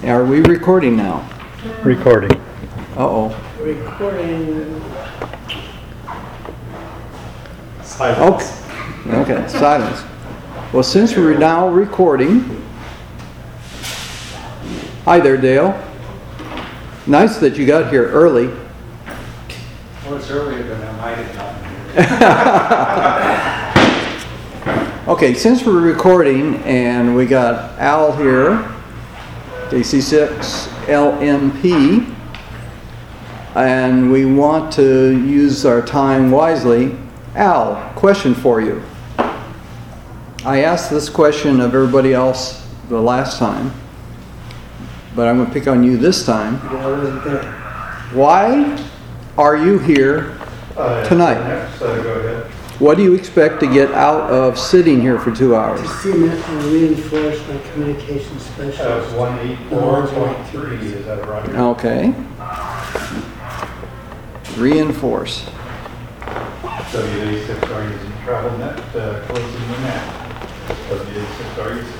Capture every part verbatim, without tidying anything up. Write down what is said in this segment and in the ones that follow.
Are we recording now? Recording. Uh-oh. Recording. Silence. Okay. Okay, silence. Well, since we're now recording, hi there, Dale. Nice that you got here early. Well, it's earlier than I might have gotten here. Okay, since we're recording and we got Al here, J C six L M P, and we want to use our time wisely. Al, question for you. I asked this question of everybody else the last time, but I'm going to pick on you this time. Why are you here Uh, tonight? Next, uh, go ahead. What do you expect to get out of sitting here for two hours? To cement and reinforce my communication Uh, specialist. one eighty-four point three, is that right? Okay. Reinforce. W eighty-six R U C travel net, uh, closing the net. W eighty-six R U C.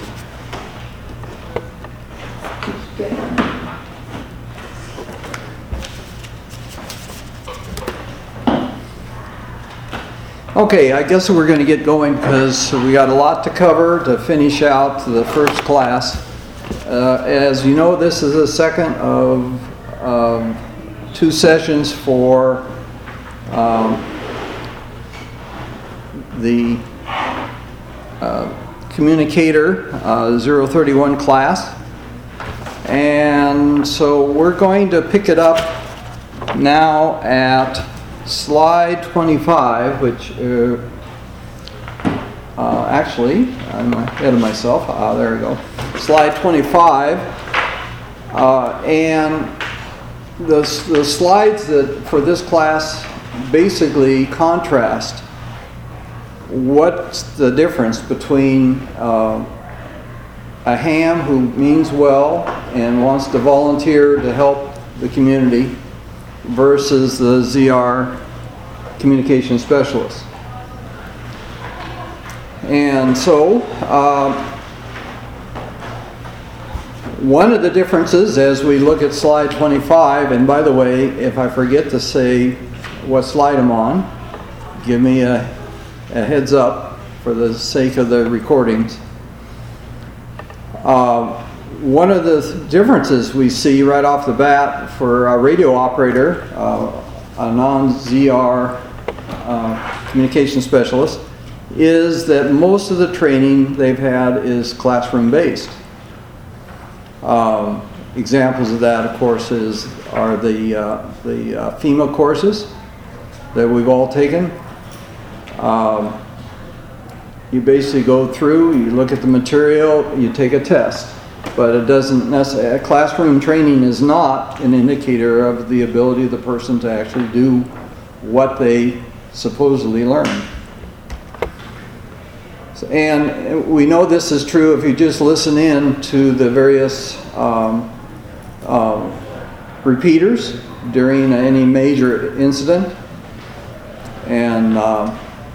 Okay, I guess we're going to get going because we got a lot to cover to finish out the first class. Uh, as you know, this is the second of um, two sessions for um, the uh, communicator uh, zero thirty-one class. And so we're going to pick it up now at slide twenty-five, which uh, uh, actually, I'm ahead of myself. Ah, there we go. Slide twenty-five. Uh, and the, the slides that for this class basically contrast what's the difference between uh, a ham who means well and wants to volunteer to help the community versus the Z R communication specialist. And so, uh, one of the differences as we look at slide twenty-five, and by the way, if I forget to say what slide I'm on, give me a, a heads up for the sake of the recordings. Uh, One of the differences we see right off the bat for a radio operator, uh, a non-Z R uh, communication specialist, is that most of the training they've had is classroom-based. Um, examples of that, of course, is are the uh, the uh, FEMA courses that we've all taken. Um, you basically go through, you look at the material, you take a test. But it doesn't necessarily, classroom training is not an indicator of the ability of the person to actually do what they supposedly learned. So, and we know this is true if you just listen in to the various um, uh, repeaters during any major incident. And uh,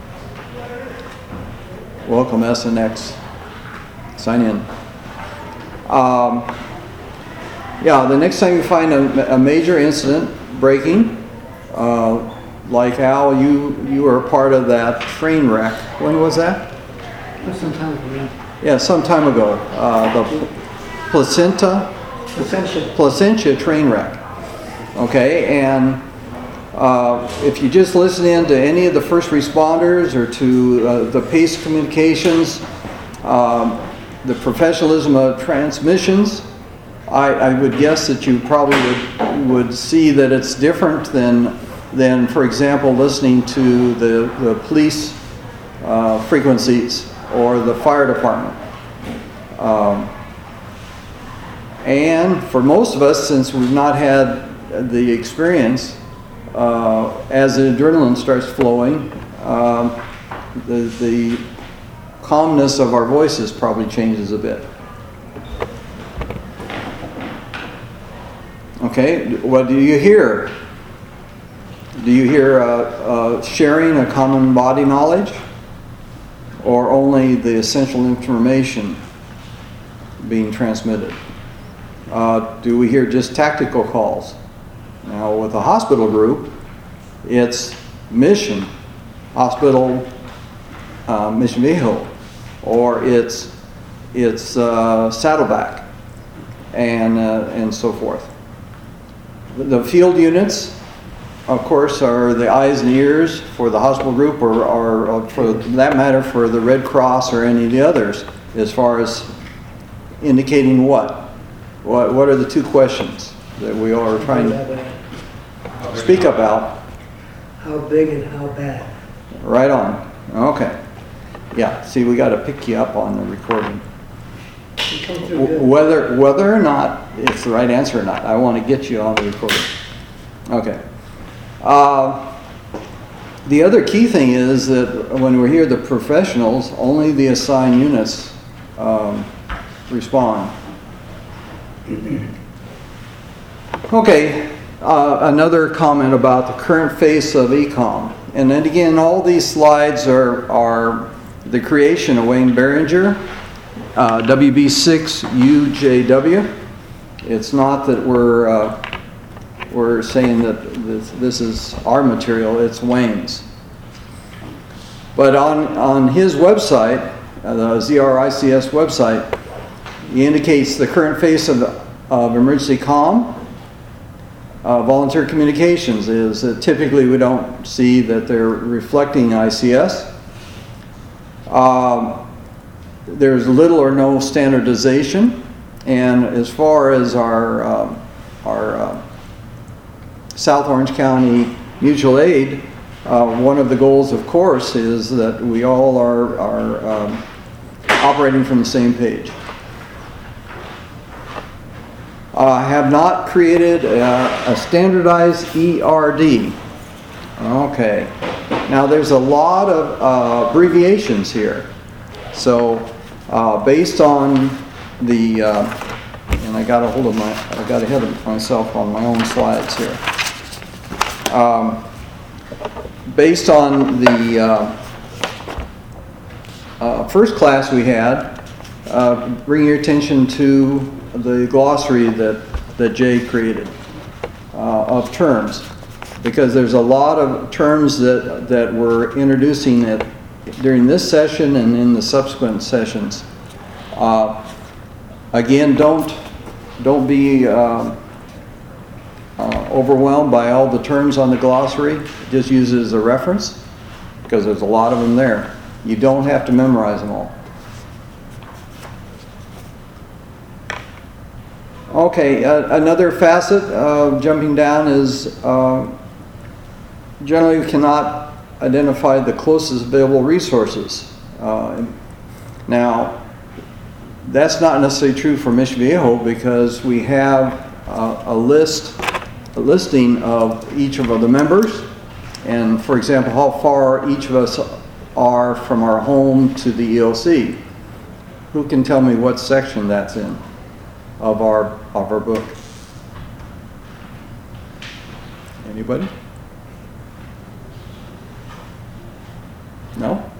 welcome S N X, sign in. Um, yeah, the next time you find a, a major incident breaking, uh, like Al, you you were a part of that train wreck. When was that? Some time ago. Yeah, some time ago. Uh, the Placentia, Placentia. Placentia train wreck. Okay, and uh, if you just listen in to any of the first responders or to uh, the PACE communications, um, the professionalism of transmissions, I, I would guess that you probably would, would see that it's different than, than, for example, listening to the, the police uh, frequencies or the fire department. Um, and for most of us, since we've not had the experience, uh, as the adrenaline starts flowing, um, the, the calmness of our voices probably changes a bit. Okay, what do you hear? Do you hear uh, uh, sharing a common body knowledge, or only the essential information being transmitted? Uh, do we hear just tactical calls? Now, with a hospital group, it's Mission, Hospital, uh, Mission Viejo, or it's it's uh, Saddleback, and uh, and so forth. The field units, of course, are the eyes and ears for the hospital group, or, or, or for that matter, for the Red Cross or any of the others, as far as indicating what? What, what are the two questions that we all are trying to speak about? How big and how bad? Right on. Okay. Yeah, see, we got to pick you up on the recording. You come through W- good. Whether, whether or not it's the right answer or not, I want to get you on the recording. Okay. Uh, the other key thing is that when we're here, the professionals, only the assigned units um, respond. Okay, uh, another comment about the current face of E COM. And then again, all these slides are, are the creation of Wayne Behringer, uh, W B six U J W. It's not that we're, uh, we're saying that this, this is our material, it's Wayne's. But on, on his website, uh, the Z R I C S website, he indicates the current face of, of emergency comm. Uh, volunteer communications is that typically we don't see that they're reflecting I C S. Um, there's little or no standardization, and as far as our um, our uh, South Orange County mutual aid, uh, one of the goals, of course, is that we all are are um, operating from the same page. I uh, have not created a, a standardized E R D. Okay. Now there's a lot of uh, abbreviations here. So uh, based on the, uh, and I got a hold of my, I got ahead of myself on my own slides here. Um, based on the uh, uh, first class we had, uh, bring your attention to the glossary that, that Jay created uh, of terms, because there's a lot of terms that, that we're introducing it during this session and in the subsequent sessions. Uh, again, don't, don't be uh, uh, overwhelmed by all the terms on the glossary. Just use it as a reference, because there's a lot of them there. You don't have to memorize them all. Okay, uh, another facet of jumping down is uh, generally we cannot identify the closest available resources. Uh, now, that's not necessarily true for Mission Viejo, because we have uh, a list, a listing of each of the members, and for example, how far each of us are from our home to the E O C. Who can tell me what section that's in of our of our book? Anybody? No?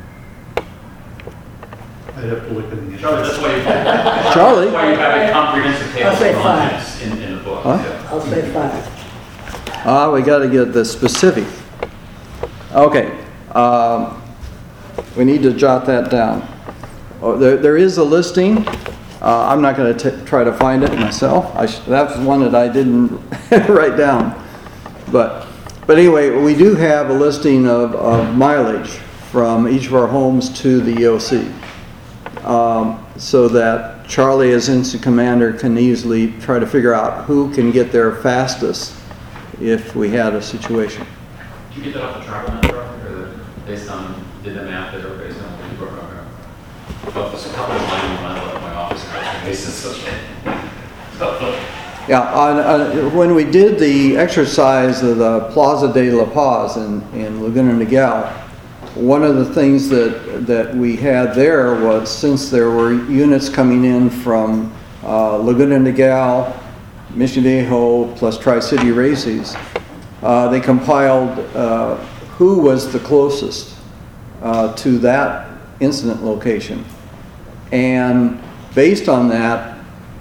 I'd have to look in the. Charlie, that's why you have, Charlie? that's why you have a comprehensive table I'll say of five. contents in, in the book. Huh? Yeah. I'll say five. Ah, we got to get the specific. Okay, um, we need to jot that down. Oh, there, there is a listing. Uh, I'm not going to try to find it myself. I sh- that's one that I didn't write down. But, but anyway, we do have a listing of, of mileage from each of our homes to the E O C, um, so that Charlie, as incident commander, can easily try to figure out who can get there fastest if we had a situation. Did you get that off the travel net, Charlie, or the, based on, did the math that or based on what you wrote on there? Well, there's a couple of lines when I left my office on a basis, okay. So, Yeah, on, uh, when we did the exercise of the Plaza de la Paz in, in Laguna Niguel, one of the things that, that we had there was, since there were units coming in from uh, Laguna Niguel, Mission Viejo, plus Tri-City Races, uh, they compiled uh, who was the closest uh, to that incident location. And based on that,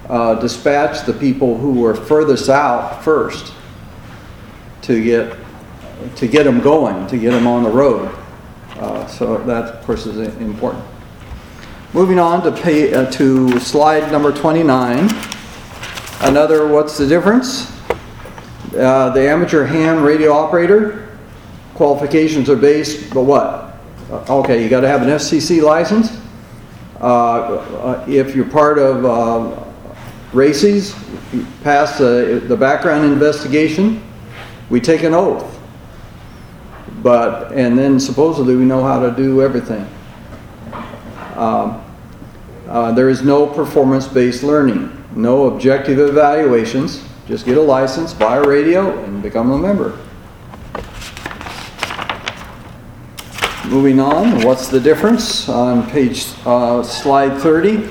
uh, dispatch the people who were furthest out first to get to get them going, to get them on the road. Uh, so that, of course, is important. Moving on to pay, uh, to slide number twenty-nine. Another, what's the difference? Uh, the amateur ham radio operator qualifications are based, but what? Uh, okay, you got to have an F C C license. Uh, uh, if you're part of uh, RACES, you pass the, the background investigation, we take an oath. But, and then supposedly we know how to do everything. Um, uh, there is no performance-based learning, no objective evaluations. Just get a license, buy a radio, and become a member. Moving on, what's the difference? On page, uh, slide thirty.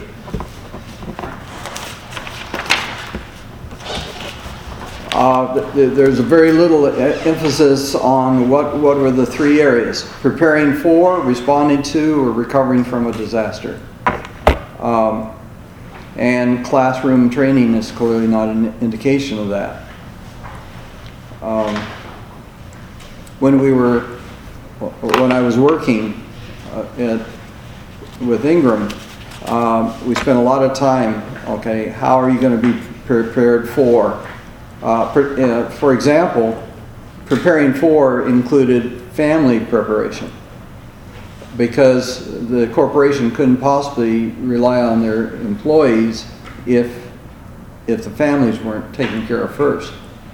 Uh, th th there's a very little emphasis on what, what were the three areas: preparing for, responding to, or recovering from a disaster. Um, and classroom training is clearly not an indication of that. Um, when we were, when I was working uh, at, with Ingram, um, we spent a lot of time, okay, how are you going to be prepared for? Uh, for, uh, for example, preparing for included family preparation, because the corporation couldn't possibly rely on their employees if, if the families weren't taken care of first.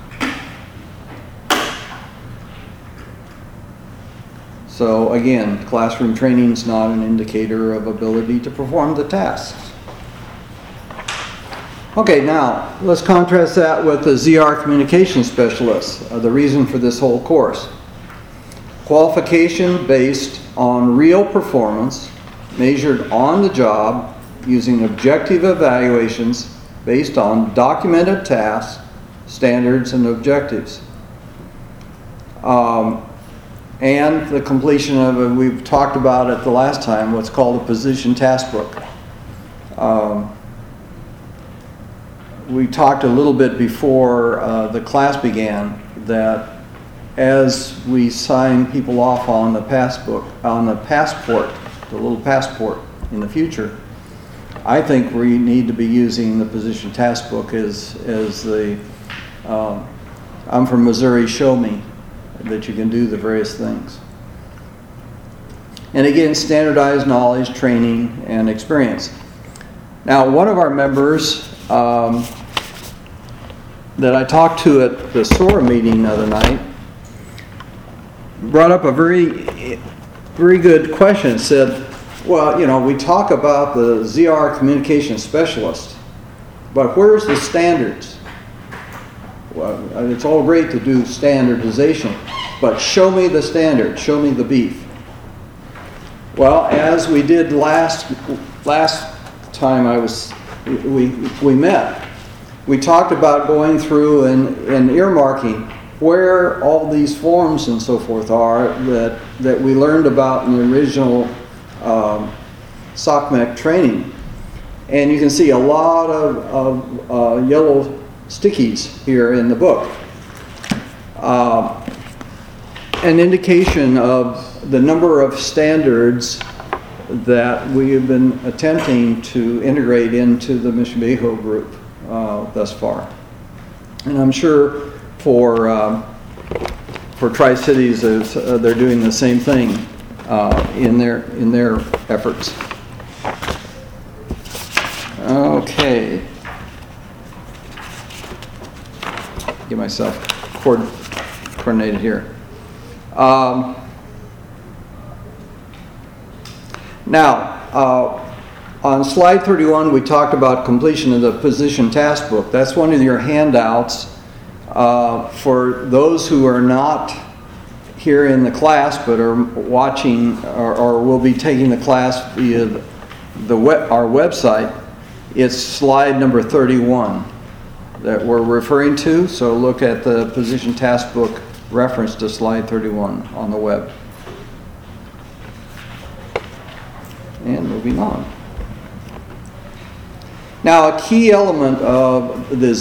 So again, classroom training is not an indicator of ability to perform the tasks. Okay, now let's contrast that with the Z R communication specialist, uh, the reason for this whole course. Qualification based on real performance, measured on the job, using objective evaluations based on documented tasks, standards, and objectives. Um, and the completion of, uh, we've talked about it the last time, what's called a position task book. Um, We talked a little bit before uh, the class began that as we sign people off on the passbook, on the passport, the little passport in the future, I think we need to be using the position task book as, as the, um, I'm from Missouri, show me that you can do the various things. And again, standardized knowledge, training, and experience. Now, one of our members um, that I talked to at the S O A R meeting the other night brought up a very, very good question. It said, well, you know, we talk about the Z R communication specialist, but where's the standards? Well, it's all great to do standardization, but show me the standard, show me the beef. Well, as we did last last time I was we we met, we talked about going through and, and earmarking where all these forms and so forth are that that we learned about in the original um, S O C M E C training, and you can see a lot of, of uh, yellow stickies here in the book. Uh, an indication of the number of standards that we have been attempting to integrate into the Mission Viejo group uh, thus far. And I'm sure for, um, for Tri-Cities, uh, they're doing the same thing uh, in their, in their efforts. Okay. Get myself coordinated here. Um, now, uh, on slide thirty-one, we talked about completion of the position task book. That's one of your handouts uh, for those who are not here in the class but are watching or, or will be taking the class via the web, our website. It's slide number thirty-one that we're referring to, so look at the position task book reference to slide thirty-one on the web. And moving on. Now, a key element of this